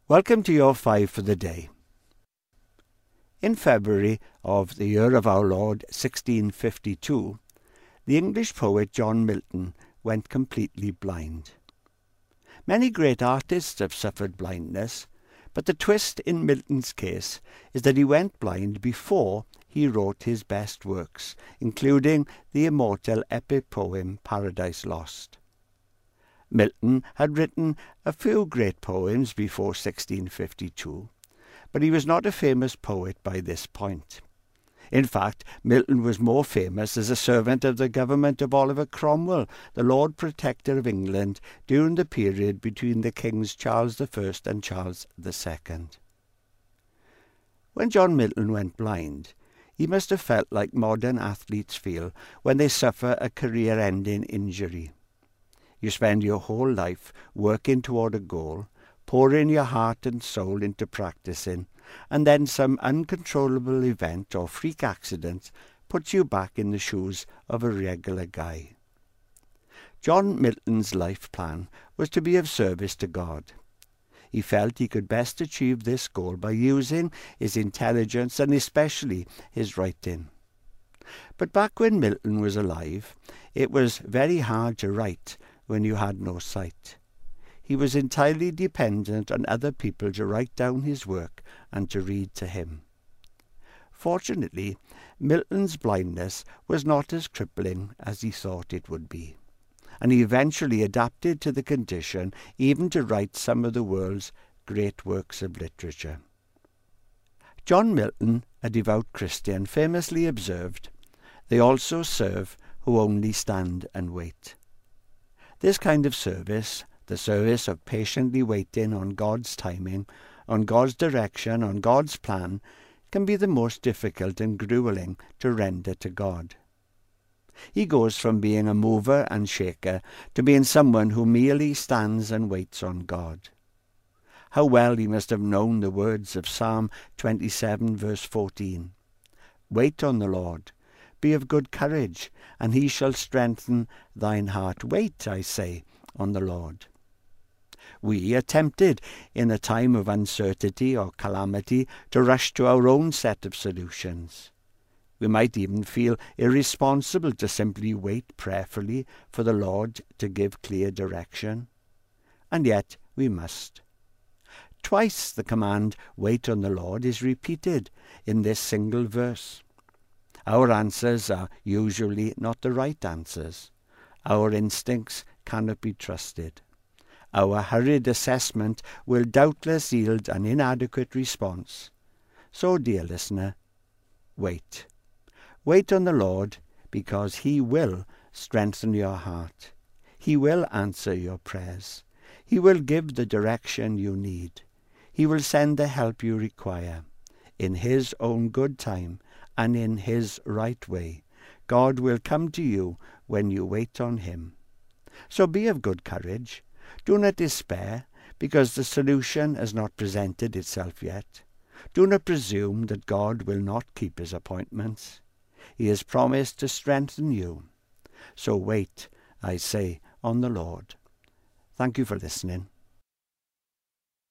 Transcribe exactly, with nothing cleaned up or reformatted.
Welcome to your five for the day. In February of the year of our Lord sixteen fifty-two, the English poet John Milton went completely blind. Many great artists have suffered blindness, but the twist in Milton's case is that he went blind before he wrote his best works, including the immortal epic poem Paradise Lost. Milton had written a few great poems before sixteen fifty-two, but he was not a famous poet by this point. In fact, Milton was more famous as a servant of the government of Oliver Cromwell, the Lord Protector of England, during the period between the Kings Charles the First and Charles the Second. When John Milton went blind, he must have felt like modern athletes feel when they suffer a career-ending injury. You spend your whole life working toward a goal, pouring your heart and soul into practicing, and then some uncontrollable event or freak accident puts you back in the shoes of a regular guy. John Milton's life plan was to be of service to God. He felt he could best achieve this goal by using his intelligence and especially his writing. But back when Milton was alive, it was very hard to write when you had no sight. He was entirely dependent on other people to write down his work and to read to him. Fortunately, Milton's blindness was not as crippling as he thought it would be, and he eventually adapted to the condition even to write some of the world's great works of literature. John Milton, a devout Christian, famously observed, "They also serve who only stand and wait." This kind of service, the service of patiently waiting on God's timing, on God's direction, on God's plan, can be the most difficult and grueling to render to God. He goes from being a mover and shaker to being someone who merely stands and waits on God. How well he must have known the words of Psalm twenty-seven, verse fourteen. "Wait on the Lord. Be of good courage, and he shall strengthen thine heart." Wait, I say, on the Lord. We are tempted, in a time of uncertainty or calamity, to rush to our own set of solutions. We might even feel irresponsible to simply wait prayerfully for the Lord to give clear direction. And yet we must. Twice the command, "Wait on the Lord," is repeated in this single verse. Our answers are usually not the right answers. Our instincts cannot be trusted. Our hurried assessment will doubtless yield an inadequate response. So, dear listener, wait. Wait on the Lord, because he will strengthen your heart. He will answer your prayers. He will give the direction you need. He will send the help you require. In his own good time and in his right way, God will come to you when you wait on him. So be of good courage. Do not despair, because the solution has not presented itself yet. Do not presume that God will not keep his appointments. He has promised to strengthen you. So wait, I say, on the Lord. Thank you for listening.